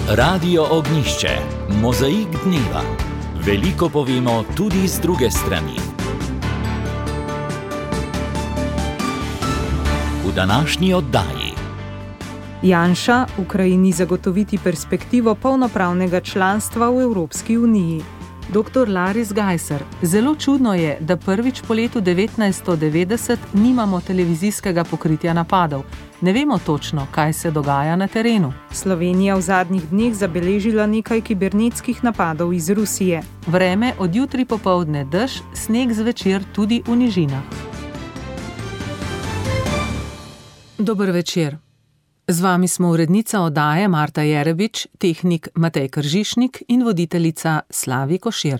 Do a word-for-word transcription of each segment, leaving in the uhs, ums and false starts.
Radio Ognjišče, mozaik dneva. Veliko povemo tudi z druge strani. V današnji oddaji. Janša Ukrajini zagotoviti perspektivo polnopravnega članstva v Evropski uniji. Doktor Laris Gajser, zelo čudno je, da prvič po letu devetnajststo devetdeset nimamo televizijskega pokritja napadov. Ne vemo točno, kaj se dogaja na terenu. Slovenija v zadnjih dneh zabeležila nekaj kibernetskih napadov iz Rusije. Vreme od jutri popoldne dež, sneg zvečer tudi v nižinah. Dober večer. Z vami smo urednica oddaje Marta Jerebič, tehnik Matej Kržišnik in voditeljica Slavi Košir.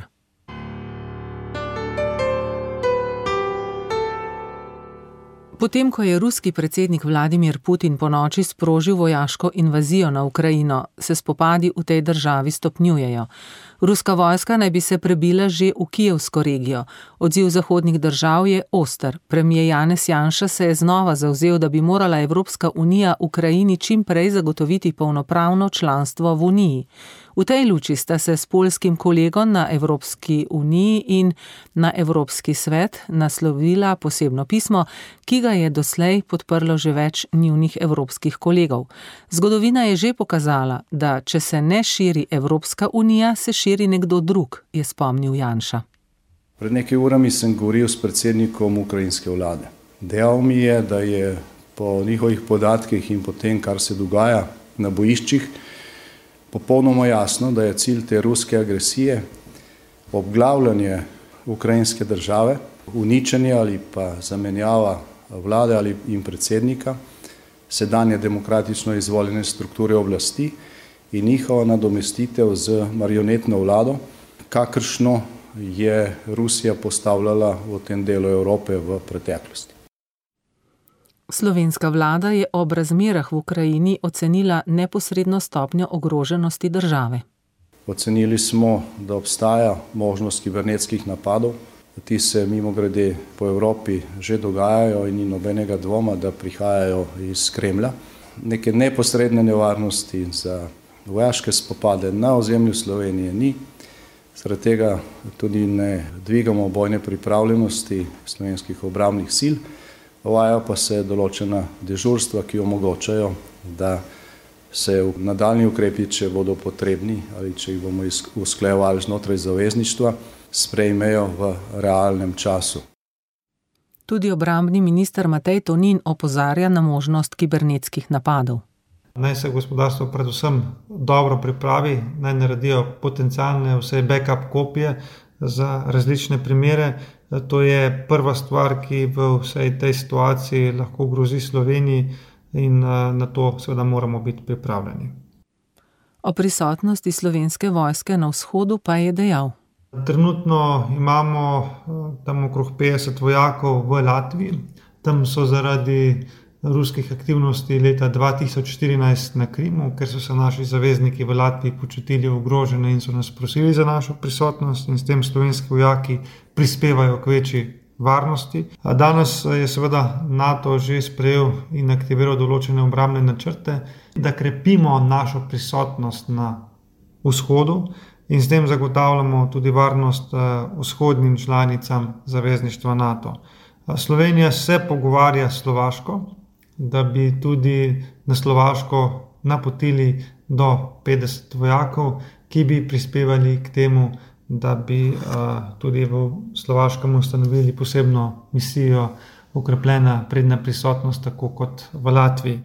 Potem, ko je ruski predsednik Vladimir Putin ponoči sprožil vojaško invazijo na Ukrajino, se spopadi v tej državi stopnjujejo. Ruska vojska naj bi se prebila že v Kijevsko regijo. Odziv zahodnih držav je oster. Premier Janez Janša se je znova zavzel, da bi morala Evropska unija Ukrajini čim prej zagotoviti polnopravno članstvo v uniji. V tej luči sta se s poljskim kolegom na Evropski uniji in na Evropski svet naslovila posebno pismo, ki ga je doslej podprlo že več njunih evropskih kolegov. Zgodovina je že pokazala, da če se ne širi Evropska unija, se širi nekdo drug, je spomnil Janša. Pred nekaj urami sem govoril s predsednikom ukrajinske vlade. Dejal mi je, da je po njihovih podatkih in po tem, kar se dogaja na bojiščih, popolnoma jasno, da je cilj te ruske agresije obglavljanje ukrajinske države, uničenje ali pa zamenjava vlade ali in predsednika, sedanje demokratično izvoljene strukture oblasti in njihova nadomestitev z marionetno vlado, kakršno je Rusija postavljala v tem delu Evrope v preteklosti. Slovenska vlada je ob razmerah v Ukrajini ocenila neposredno stopnjo ogroženosti države. Ocenili smo, da obstaja možnost kibernetskih napadov. Ti se mimogrede po Evropi že dogajajo in ni nobenega dvoma, da prihajajo iz Kremlja. Neke neposredne nevarnosti za vojaške spopade na ozemlju Slovenije ni. Zaradi tega tudi ne dvigamo bojne pripravljenosti slovenskih obrambnih sil. Uvajajo pa se določena dežurstva, ki omogočajo, da se v nadaljnji ukrepi, če bodo potrebni ali če jih bomo usklajevali znotraj zavezništva, sprejmejo v realnem času. Tudi obrambni minister Matej Tonin opozarja na možnost kibernetskih napadov. Naj se gospodarstvo predvsem dobro pripravi, naj naredijo potencialne vse backup kopije za različne primere. To je prva stvar, ki v vsej tej situaciji lahko grozi Sloveniji in na to seveda moramo biti pripravljeni. O prisotnosti slovenske vojske na vzhodu pa je dejal. Trenutno imamo tam okrog petdeset vojakov v Latviji. Tam so zaradi ruskih aktivnosti leta dva tisoč štirinajst na Krimu, ker so se naši zavezniki v Latviji počutili ogrožene in so nas prosili za našo prisotnost in s tem slovenski vojaki prispevajo k večji varnosti. Danes je seveda NATO že sprejel in aktiviral določene obrambne načrte, da krepimo našo prisotnost na vzhodu in s tem zagotavljamo tudi varnost vzhodnim članicam zavezništva NATO. Slovenija se pogovarja s Slovaško, da bi tudi na Slovaško napotili do petdeset vojakov, ki bi prispevali k temu, da bi uh, tudi v Slovaškem ustanovili posebno misijo okrepljena predna prisotnost, tako kot v Latviji.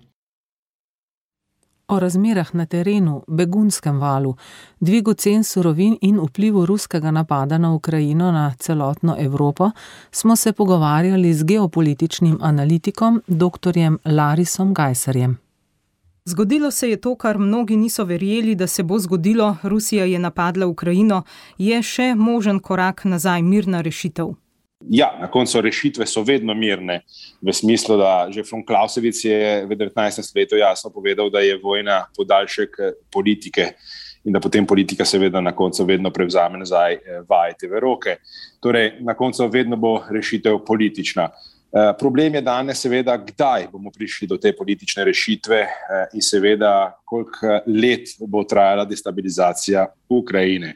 O razmerah na terenu, begunskem valu, dvigu cen surovin in vplivu ruskega napada na Ukrajino na celotno Evropo smo se pogovarjali z geopolitičnim analitikom doktorjem Larisom Gajserjem. Zgodilo se je to, kar mnogi niso verjeli, da se bo zgodilo. Rusija je napadla Ukrajino. Je še možen korak nazaj, mirna rešitev? Ja, na koncu rešitve so vedno mirne, v smislu, da že von Clausewitz je v devetnajstem stoletju jasno povedal, da je vojna podaljšek politike in da potem politika seveda na koncu vedno prevzame nazaj vajeti v roke. Torej, na koncu vedno bo rešitev politična. Problem je danes seveda, kdaj bomo prišli do te politične rešitve in seveda, koliko let bo trajala destabilizacija Ukrajine.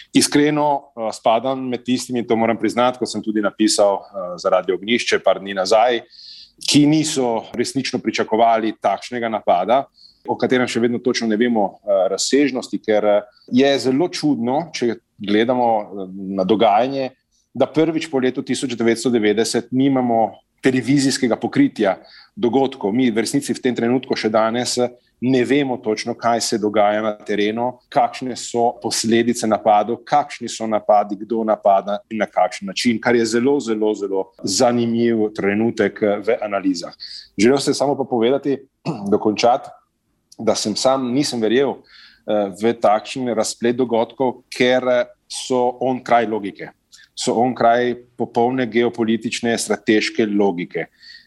Iskreno spadam med tistimi, to moram priznati, ko sem tudi napisal za Radio Ognjišče par dni nazaj, ki niso resnično pričakovali takšnega napada, o katerem še vedno točno ne vemo razsežnosti, ker je zelo čudno, če gledamo na dogajanje, da prvič po letu tisoč devetsto devetdeset nimamo televizijskega pokritja dogodkov. Mi v resnici v tem trenutku še danes ne vemo točno, kaj se dogaja na terenu, kakšne so posledice napadov, kakšni so napadi, kdo napada in na kakšen način, kar je zelo, zelo, zelo zanimiv trenutek v analizah. Želel sem samo pa povedati, dokončati, da sem sam nisem verjel v takšen razplet dogodkov, ker so on kraj logike. so onkraj popolne geopolitične, strateške logike.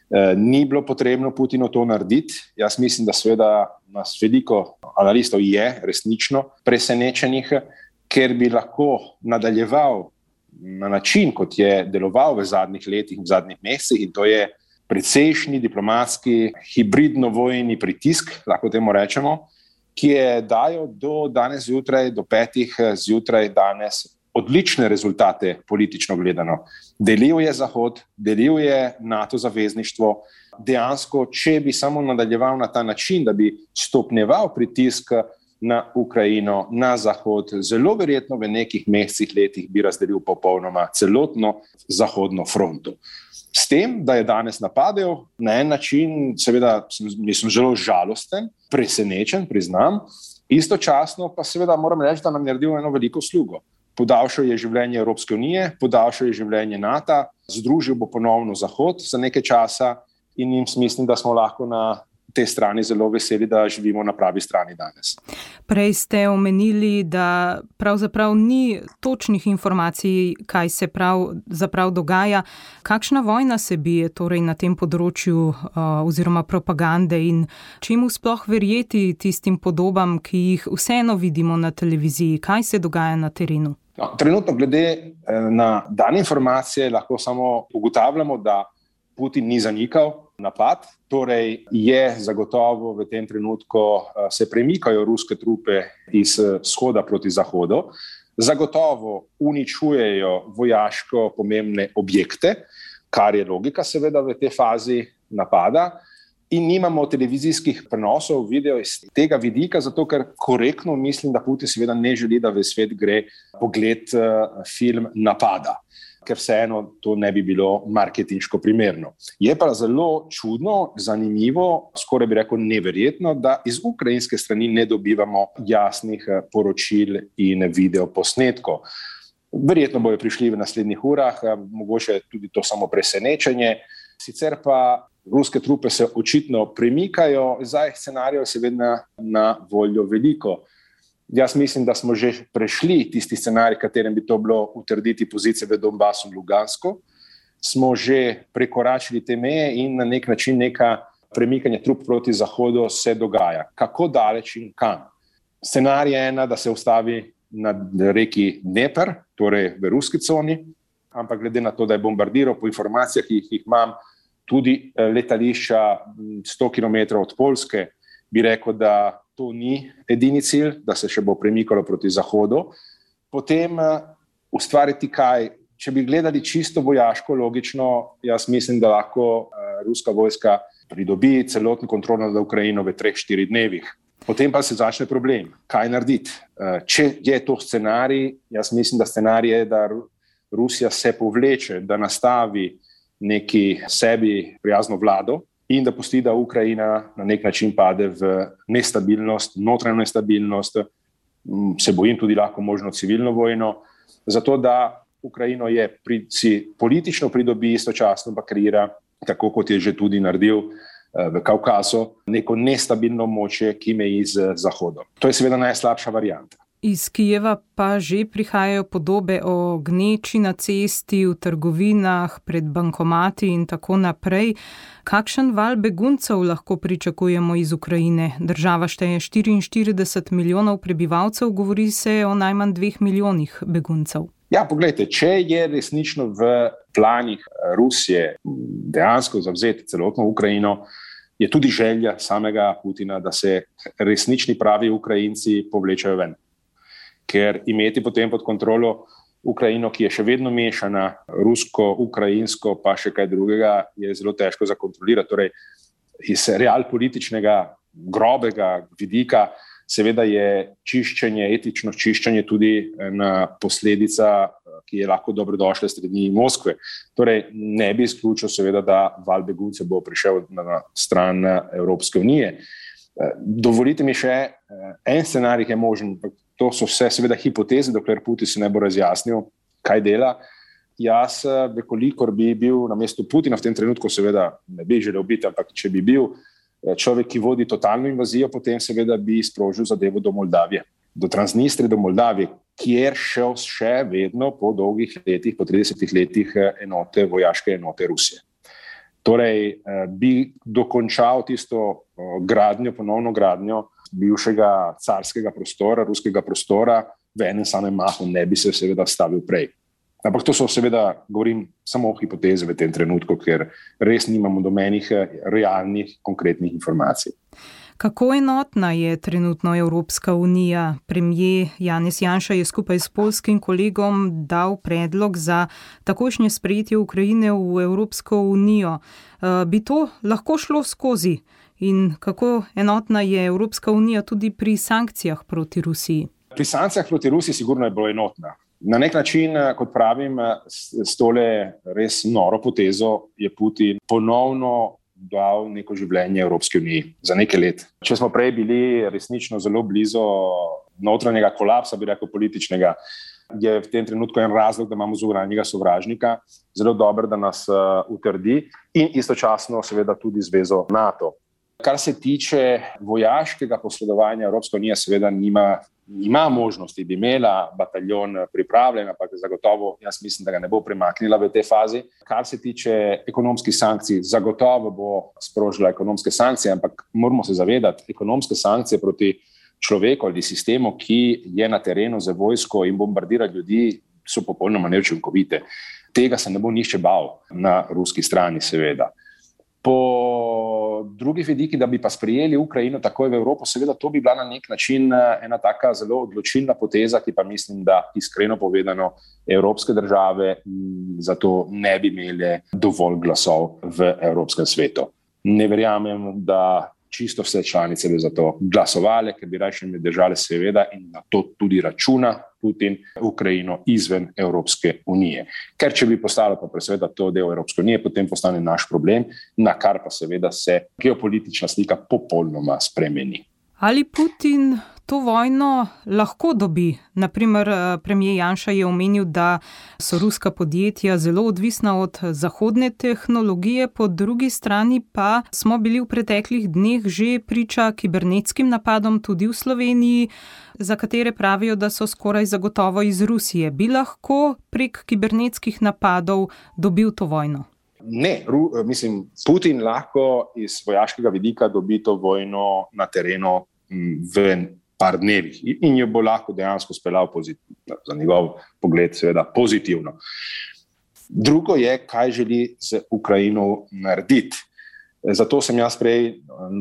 Ni bilo potrebno Putinu to narediti. Jaz mislim, da seveda nas veliko analistov je resnično presenečenih, ker bi lahko nadaljeval na način, kot je deloval v zadnjih letih in v zadnjih mesecih, in to je precejšnji diplomatski hibridno-vojni pritisk, lahko temu rečemo, ki je dajal do danes zjutraj, do petih zjutraj danes odlične rezultate politično gledano. Delil je Zahod, delil je NATO zavezništvo. Dejansko, če bi samo nadaljeval na ta način, da bi stopnjeval pritisk na Ukrajino, na Zahod, zelo verjetno v nekih mesecih, letih bi razdelil popolnoma celotno zahodno fronto. S tem, da je danes napadel, na en način, seveda, nisem zelo žalosten, presenečen, priznam, istočasno pa seveda moram reči, da nam je naredil eno veliko slugo. Podaljšal je življenje Evropske unije, podaljšal je življenje NATO, združil bo ponovno Zahod za nekaj časa in jim mislim, da smo lahko na tej strani zelo veseli, da živimo na pravi strani danes. Prej ste omenili, da pravzaprav ni točnih informacij, kaj se prav, zaprav dogaja. Kakšna vojna se bije torej na tem področju uh, oziroma propagande in čemu sploh verjeti tistim podobam, ki jih vseeno vidimo na televiziji? Kaj se dogaja na terenu? No, trenutno glede na dane informacije lahko samo ugotavljamo, da Putin ni zanikal napad, torej je zagotovo v tem trenutku se premikajo ruske trupe iz vzhoda proti zahodu, zagotovo uničujejo vojaško pomembne objekte, kar je logika seveda v tej fazi napada, in nimamo televizijskih prenosov video iz tega vidika, zato ker korektno mislim, da Putin seveda ne želi, da v svet gre pogled film napada, ker vseeno to ne bi bilo marketinško primerno. Je pa zelo čudno, zanimivo, skoraj bi rekel neverjetno, da iz ukrajinske strani ne dobivamo jasnih poročil in videoposnetkov. Verjetno bojo prišli v naslednjih urah, mogoče tudi to samo presenečenje. Sicer pa ruske trupe se očitno premikajo, zdaj scenarijev je seveda na voljo veliko. Jaz mislim, da smo že prešli tisti scenarij, katerem bi to bilo utrditi pozicije v Donbasu in Lugansku. Smo že prekoračili te meje in na nek način neka premikanje trup proti zahodu se dogaja. Kako daleč in kam? Scenarij je ena, da se ustavi na reki Dnepr, torej v ruski coni, ampak glede na to, da je bombardiral po informacijah, ki jih imam, tudi letališča sto kilometrov od Poljske, bi rekel, da to ni edini cilj, da se še bo premikalo proti zahodu. Potem ustvariti kaj? Če bi gledali čisto vojaško, logično, jaz mislim, da lahko ruska vojska pridobi celotno kontrolo nad Ukrajino v treh, štirih dnevih. Potem pa se začne problem. Kaj narediti? Če je to scenarij, jaz mislim, da scenarij je, da Rusija se povleče, da nastavi neki sebi prijazno vlado in da pusti, da Ukrajina na nek način pade v nestabilnost, notranjo nestabilnost, se bojim tudi lahko možno civilno vojno, zato da Ukrajino je pri, si politično pridobi, istočasno pa kreira, tako kot je že tudi naredil v Kavkazu, neko nestabilno močje, ki meji z Zahodom. To je seveda najslabša varianta. Iz Kijeva pa že prihajajo podobe o gneči na cesti, v trgovinah, pred bankomati in tako naprej. Kakšen val beguncev lahko pričakujemo iz Ukrajine? Država šteje štiriinštirideset milijonov prebivalcev, govori se o najmanj dveh milijonih beguncev. Ja, poglejte, če je resnično v planih Rusije dejansko zavzeti celotno Ukrajino, je tudi želja samega Putina, da se resnični pravi Ukrajinci povlečajo ven. Ker imeti potem pod kontrolo Ukrajino, ki je še vedno mešana, rusko, ukrajinsko, pa še kaj drugega, je zelo težko zakontrolirati. Torej, iz realpolitičnega, grobega vidika, seveda je čiščenje, etično čiščenje tudi ena posledica, ki je lahko dobrodošla strani Moskve. Torej, ne bi izključil seveda, da val beguncev bo prišel na stran Evropske unije. Dovolite mi še en scenarij, ki je možen. To so vse seveda hipoteze, dokler Putin se ne bo razjasnil, kaj dela. Jaz, vekolikor bi bil na mestu Putina v tem trenutku, seveda ne bi želel biti, ampak če bi bil človek, ki vodi totalno invazijo, potem seveda bi sprožil zadevo do Moldavije, do Transnistrije, do Moldavije, kjer šel še vedno po dolgih letih, po tridesetih letih enote, vojaške enote Rusije. Torej, bi dokončal tisto gradnjo, ponovno gradnjo bivšega carskega prostora, ruskega prostora, v enem samem mahu, ne bi se seveda stavil prej. Ampak to so seveda, govorim, samo hipoteze v tem trenutku, ker res nimamo domenih realnih, konkretnih informacij. Kako enotna je trenutno Evropska unija? Premier Janez Janša je skupaj s poljskim kolegom dal predlog za takošnje sprejetje Ukrajine v Evropsko unijo. Bi to lahko šlo skozi? In kako enotna je Evropska unija tudi pri sankcijah proti Rusiji? Pri sankcijah proti Rusiji sigurno je bilo enotna. Na nek način, kot pravim, s tole res noro potezo je Putin ponovno dal neko življenje Evropske unije za nekaj let. Če smo prej bili resnično zelo blizu notranjega kolapsa, bi rekel političnega, je v tem trenutku en razlog, da imamo zunanjega sovražnika, zelo dobro, da nas utrdi in istočasno seveda tudi zvezo NATO. Kar se tiče vojaškega posredovanja, Evropska unija seveda nima, nima možnosti, bi imela bataljon pripravljen, ampak zagotovo jaz mislim, da ga ne bo premaknila v tej fazi. Kar se tiče ekonomskih sankcij, zagotovo bo sprožila ekonomske sankcije, ampak moramo se zavedati, ekonomske sankcije proti človeku ali sistemu, ki je na terenu za vojsko in bombardira ljudi, so popolnoma neučinkovite. Tega se ne bo nihče bal na ruski strani, seveda. Po drugih vidiki, da bi pa sprejeli Ukrajino takoj v Evropo, seveda to bi bila na nek način ena taka zelo odločilna poteza, ki pa mislim, da iskreno povedano evropske države zato ne bi imele dovolj glasov v Evropskem svetu. Ne verjamem, da čisto vse članice bi za to glasovale, ker bi raje držale seveda in na to tudi računa Putin Ukrajino izven Evropske unije. Ker če bi postalo pa seveda to del Evropske unije, potem postane naš problem, na kar pa seveda se geopolitična slika popolnoma spremeni. Ali Putin to vojno lahko dobi? Naprimer, premier Janša je omenil, da so ruska podjetja zelo odvisna od zahodne tehnologije, po drugi strani pa smo bili v preteklih dneh že priča kibernetskim napadom tudi v Sloveniji, za katere pravijo, da so skoraj zagotovo iz Rusije. Bi lahko prek kibernetskih napadov dobil to vojno? Ne, Ru, mislim, Putin lahko iz vojaškega vidika dobi to vojno na terenu v par dnevih in jo bo lahko dejansko speljal pozitivno, za njegov pogled seveda pozitivno. Drugo je, kaj želi z Ukrajino narediti. Zato sem jaz prej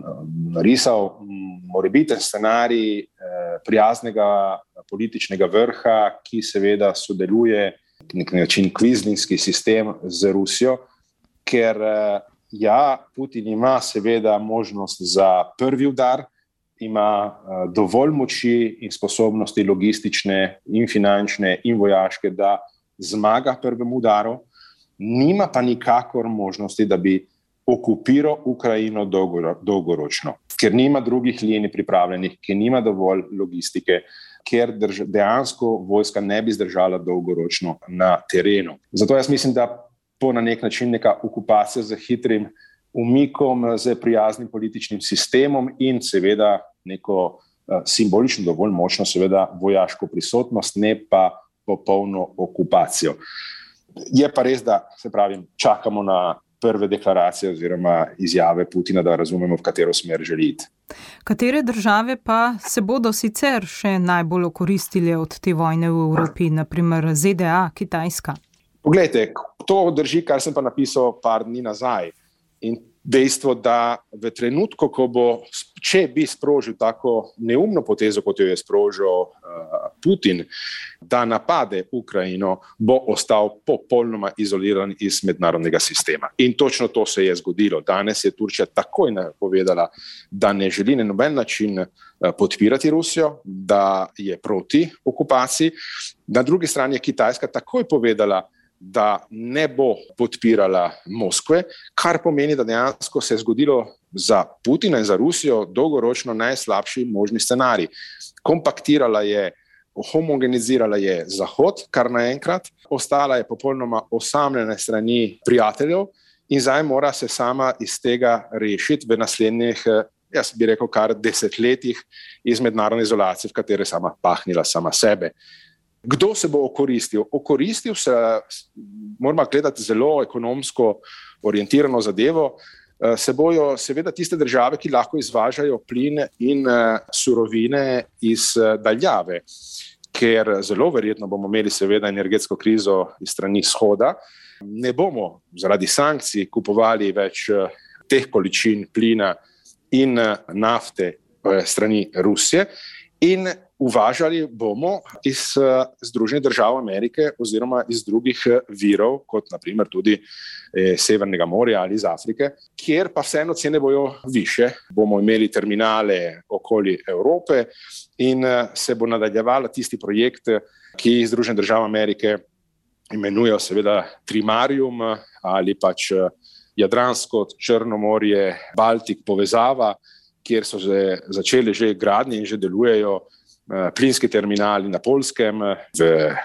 narisal morebiten scenarij prijaznega političnega vrha, ki seveda sodeluje nek način kvizlinski sistem z Rusijo, ker ja, Putin ima seveda možnost za prvi udar, ima dovolj moči in sposobnosti logistične in finančne in vojaške, da zmaga prvemu udaru, nima pa nikakor možnosti, da bi okupiral Ukrajino dolgoročno, ker nima drugih linij pripravljenih, ker nima dovolj logistike, ker drž- dejansko vojska ne bi zdržala dolgoročno na terenu. Zato jaz mislim, da po na nek način neka okupacija z hitrim umikom, z prijaznim političnim sistemom in seveda neko uh, simbolično dovolj močno seveda vojaško prisotnost, ne pa popolno okupacijo. Je pa res, da se pravim, čakamo na prve deklaracije oziroma izjave Putina, da razumemo, v katero smer želi iti. Katere države pa se bodo sicer še najbolj okoristile od te vojne v Evropi, naprimer Z D A, Kitajska? Poglejte, to drži, kar sem pa napisal par dni nazaj. In dejstvo, da v trenutku, ko bo, če bi sprožil tako neumno potezo, kot jo je sprožil uh, Putin, da napade Ukrajino, bo ostal popolnoma izoliran iz mednarodnega sistema. In točno to se je zgodilo. Danes je Turčija takoj povedala, da ne želi na noben način uh, podpirati Rusijo, da je proti okupaciji. Na drugi strani je Kitajska takoj povedala, da ne bo podpirala Moskve, kar pomeni, da dejansko se je zgodilo za Putina in za Rusijo dolgoročno najslabši možni scenarij. Kompaktirala je, homogenizirala je Zahod, kar naenkrat, ostala je popolnoma osamljena strani prijateljev in zdaj mora se sama iz tega rešiti v naslednjih, jaz bi rekel, kar desetletjih iz mednarodne izolacije, v katere sama pahnila sama sebe. Kdo se bo okoristil? Okoristil se, moramo gledati zelo ekonomsko orientirano zadevo, se bojo seveda tiste države, ki lahko izvažajo plin in surovine iz daljave, ker zelo verjetno bomo imeli seveda energetsko krizo iz strani vzhoda. Ne bomo zaradi sankcij kupovali več teh količin plina in nafte strani Rusije in uvažali bomo iz Združenih držav Amerike oziroma iz drugih virov, kot naprimer tudi eh, Severnega morja ali iz Afrike, kjer pa vseeno cene bojo više. Bomo imeli terminale okoli Evrope in se bo nadaljevala tisti projekt, ki Združene države Amerike imenujejo seveda Trimarium ali pač Jadransko, Črno morje, Baltik povezava, kjer so že začeli že gradnje in že delujejo plinski terminali na Poljskem, v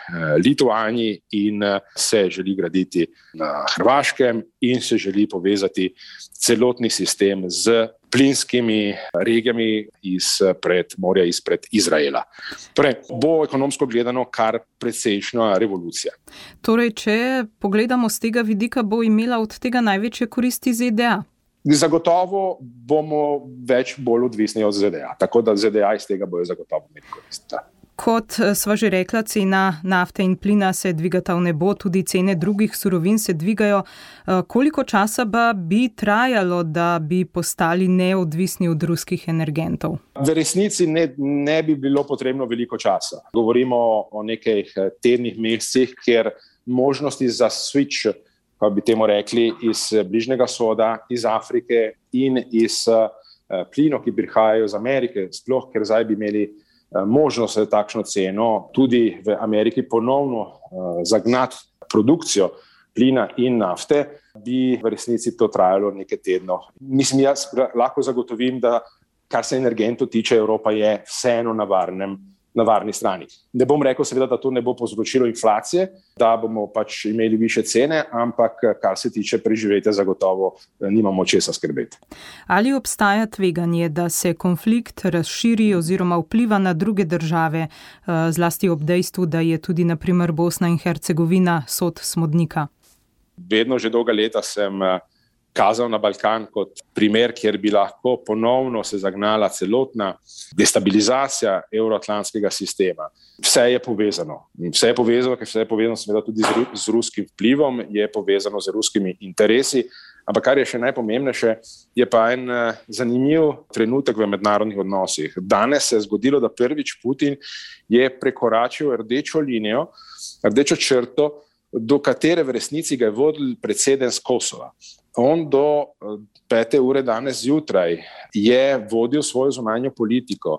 Litvaniji in se želi graditi na Hrvaškem in se želi povezati celotni sistem z plinskimi regijami izpred morja, izpred Izraela. Torej, bo ekonomsko gledano kar precejšnja revolucija. Torej, če pogledamo z tega vidika, bo imela od tega največje koristi Z D A? Zagotovo bomo več bolj odvisni od Z D A, tako da Z D A iz tega bojo zagotovo imeli korist. Kot sva že rekla, cena nafte in plina se dvigata v nebo, tudi cene drugih surovin se dvigajo. Koliko časa pa bi trajalo, da bi postali neodvisni od ruskih energentov? V resnici ne, ne bi bilo potrebno veliko časa. Govorimo o nekaj tednih, mesecih, ker možnosti za switch, pa bi temu rekli, iz Bližnjega vzhoda, iz Afrike in iz uh, plinov, ki prihajajo iz Amerike, sploh ker zdaj bi imeli uh, možnost za takšno ceno tudi v Ameriki ponovno uh, zagnati produkcijo plina in nafte, bi v resnici to trajalo nekaj tednov. Mislim, jaz lahko zagotovim, da kar se energentov tiče, Evropa je vseeno na varnem na varni strani. Ne bom rekel seveda, da to ne bo povzročilo inflacije, da bomo pač imeli više cene, ampak kar se tiče preživetja, zagotovo nimamo česa skrbeti. Ali obstaja tveganje, da se konflikt razširi oziroma vpliva na druge države, zlasti ob dejstvu, da je tudi na primer Bosna in Hercegovina sod smodnika? Vedno že dolga leta sem kazal na Balkan kot primer, kjer bi lahko ponovno se zagnala celotna destabilizacija evroatlantskega sistema. Vse je povezano. Vse je povezano, ker vse je povezano seveda tudi z, z ruskim vplivom, je povezano z ruskimi interesi, ampak kar je še najpomembnejše, je pa en zanimiv trenutek v mednarodnih odnosih. Danes se je zgodilo, da prvič Putin je prekoračil rdečo linijo, rdečo črto, do katere v resnici ga je vodil predsednik Kosova. On do pete ure danes zjutraj je vodil svojo zunanjo politiko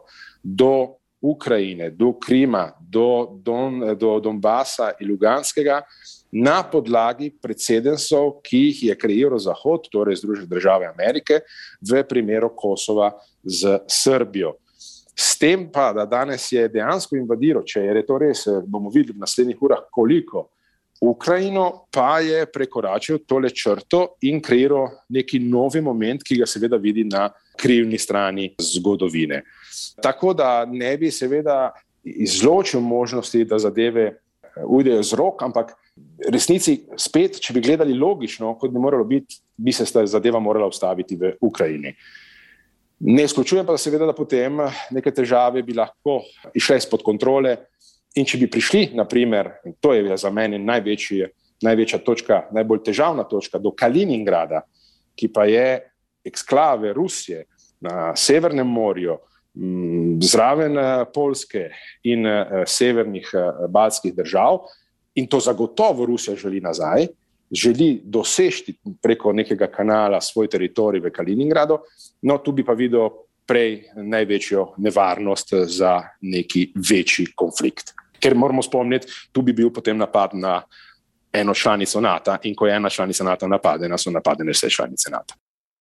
do Ukrajine, do Krima, do, Don, do Donbasa in Luganskega na podlagi precedensov, ki jih je kreiral Zahod, torej Združene države Amerike, v primeru Kosova z Srbijo. S tem pa, da danes je dejansko invadiral, če je to res, bomo videli v naslednjih urah koliko, Ukrajino pa je prekoračil tole črto in kreiral neki novi moment, ki ga seveda vidi na krivni strani zgodovine. Tako da ne bi seveda izločil možnosti, da zadeve ujdejo z rok, ampak resnici spet, če bi gledali logično, kot bi moralo biti, bi se zadeva morala ustaviti v Ukrajini. Ne izključujem pa seveda, da potem neke težave bi lahko išle izpod kontrole in če bi prišli, naprimer, in to je za mene največji, največja točka, najbolj težavna točka, do Kaliningrada, ki pa je eksklave Rusije na Severnem morju, zraven Poljske in severnih baltskih držav, in to zagotovo Rusija želi nazaj, želi doseči preko nekega kanala svoj teritorij v Kaliningradu, no tu bi pa videl prej največjo nevarnost za neki večji konflikt. Ker moramo spomniti, tu bi bil potem napad na eno članico NATO in ko je ena članica NATO napadena, so napadene vse članice NATO.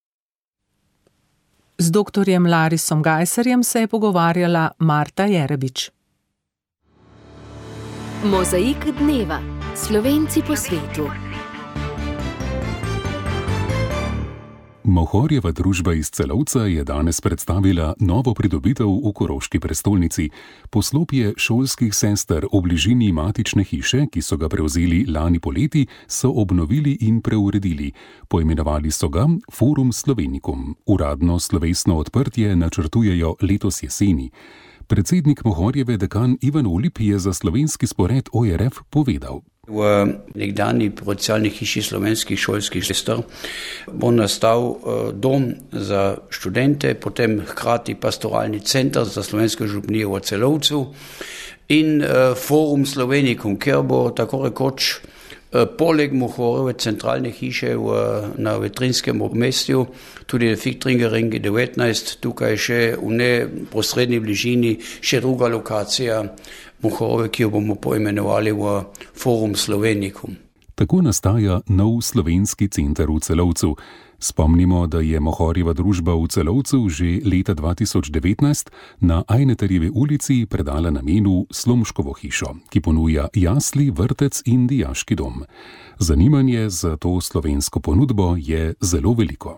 Z doktorjem Larisom Gajserjem se je pogovarjala Marta Jerebič. Mozaik dneva. Slovenci po svetu. Mohorjeva družba iz Celovca je danes predstavila novo pridobitev v koroški prestolnici. Poslopje šolskih sester v bližini matične hiše, ki so ga prevzeli lani poleti, so obnovili in preuredili. Poimenovali so ga Forum Slovenikum. Uradno slovesno odprtje načrtujejo letos jeseni. Predsednik Mohorjeve dekan Ivan Olip je za slovenski spored O R F povedal. V nekdanji parohialni hiši slovenskih šolskih sester bo nastal dom za študente, potem hkrati pastoralni center za slovensko župnijo v Celovcu in Forum Slovenikum, kjer bo tako rekoč poleg Mohorjeve centralne hiše v, na Vetrinskem obmestju, tudi v Fichtringeringi devetnajst, tukaj še v neposrednji bližini še druga lokacija Mohorjeve, ki jo bomo poimenovali v Forum Slovenikum. Tako nastaja nov slovenski center v Celovcu. Spomnimo, da je Mohorjeva družba v Celovcu že leta dva tisoč devetnajst na Ajnetarjevi ulici predala namenu Slomškovo hišo, ki ponuja jasli, vrtec in dijaški dom. Zanimanje za to slovensko ponudbo je zelo veliko.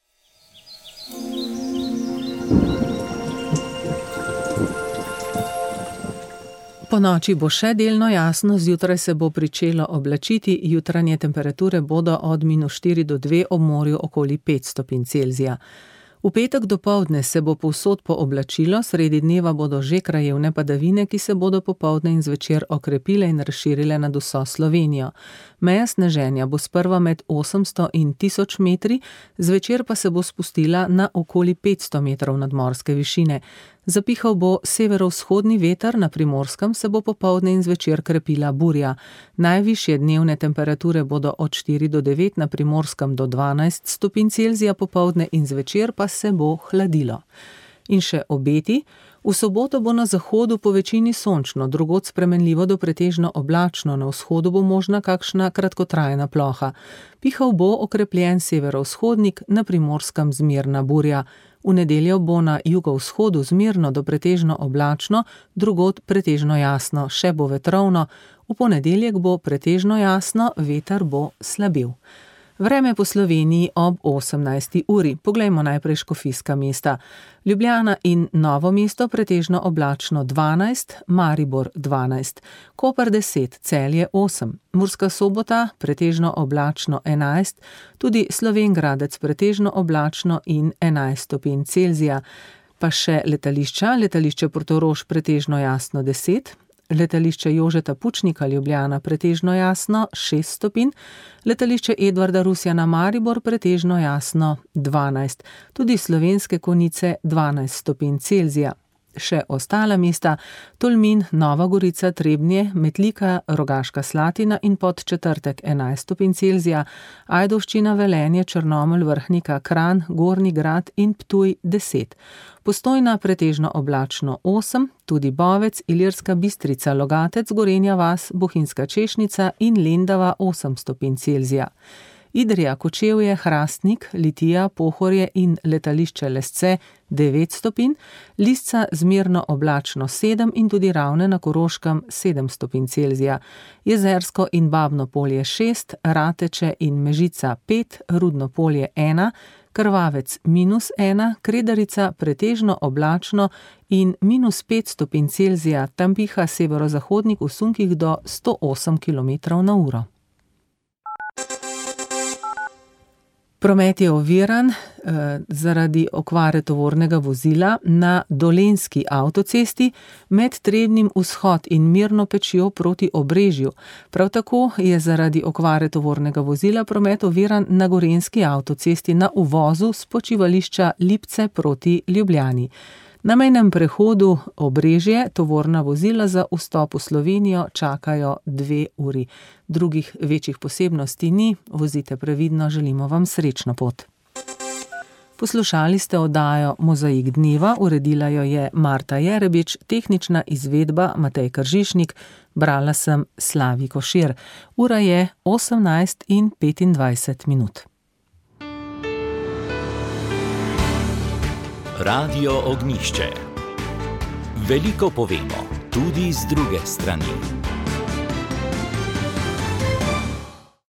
Po noči bo še delno jasno, zjutraj se bo pričelo oblačiti, jutranje temperature bodo od minus štiri do dve, ob morju okoli pet stopinj Celzija. V petek dopoldne se bo povsod pooblačilo, sredi dneva bodo že krajevne padavine, ki se bodo popoldne in zvečer okrepile in razširile nad vso Slovenijo. Meja sneženja bo sprva med osemsto in tisoč metri, zvečer pa se bo spustila na okoli petsto metrov nadmorske višine. Zapihal bo severovzhodni veter, na Primorskem se bo popoldne in zvečer krepila burja. Najvišje dnevne temperature bodo od štiri do devet, na Primorskem do dvanajst stopinj Celzija, popoldne in zvečer pa se bo hladilo. In še obeti. V soboto bo na zahodu po večini sončno, drugod spremenljivo do pretežno oblačno, na vzhodu bo možna kakšna kratkotrajna ploha. Pihal bo okrepljen severovzhodnik, na Primorskem zmerna burja. V nedeljo bo na jugovzhodu zmerno do pretežno oblačno, drugod pretežno jasno, še bo vetrovno. V ponedeljek bo pretežno jasno, veter bo slabil. Vreme po Sloveniji ob osemnajsti uri. Poglejmo najprej škofijska mesta. Ljubljana in Novo mesto pretežno oblačno dvanajst, Maribor dvanajst, Koper deset, Celje osem, Murska Sobota pretežno oblačno enajst, tudi Slovenj Gradec pretežno oblačno in enajst stopinj Celzija. Pa še letališča, letališče Portorož pretežno jasno deset, letališče Jožeta Pučnika Ljubljana pretežno jasno šest stopinj, letališče Edvarda Rusjana Maribor pretežno jasno dvanajst, tudi Slovenske Konjice dvanajst stopinj Celzija. Še ostala mesta: Tolmin, Nova Gorica, Trebnje, Metlika, Rogaška Slatina in Podčetrtek enajst stopinj Celzija, Ajdovščina, Velenje, Črnomelj, Vrhnika, Kranj, Gornji Grad in Ptuj deset. Postojna pretežno oblačno osem, tudi Bovec, Ilirska Bistrica, Logatec, Gorenja vas, Bohinjska Češnica in Lendava osem stopinj Celzija. Idrija, Kočevje, Hrastnik, Litija, Pohorje in letališče Lesce devet stopinj, Lisca zmerno oblačno sedem in tudi Ravne na Koroškem sedem stopinj Celzija, Jezersko in Babno Polje šest, Rateče in Mežica pet, Rudno Polje ena, Krvavec minus ena, Kredarica pretežno oblačno in minus pet stopinj Celzija, tam piha severozahodnik v sunkih do sto osem kilometrov na uro. Promet je oviran eh, zaradi okvare tovornega vozila na Dolenjski avtocesti med Trebnjem vzhod in Mirno Pečjo proti Obrežju. Prav tako je zaradi okvare tovornega vozila promet oviran na Gorenjski avtocesti na uvozu s počivališča Lipce proti Ljubljani. Na mejnem prehodu Obrežje tovorna vozila za vstop v Slovenijo čakajo dve uri. Drugih večjih posebnosti ni, vozite previdno, želimo vam srečno pot. Poslušali ste oddajo Mozaik dneva, uredila jo je Marta Jerebič, tehnična izvedba Matej Kržišnik, brala sem Slavi Košir. Ura je osemnajst in petindvajset minut. Radio Ognjišče. Veliko povemo, tudi z druge strani.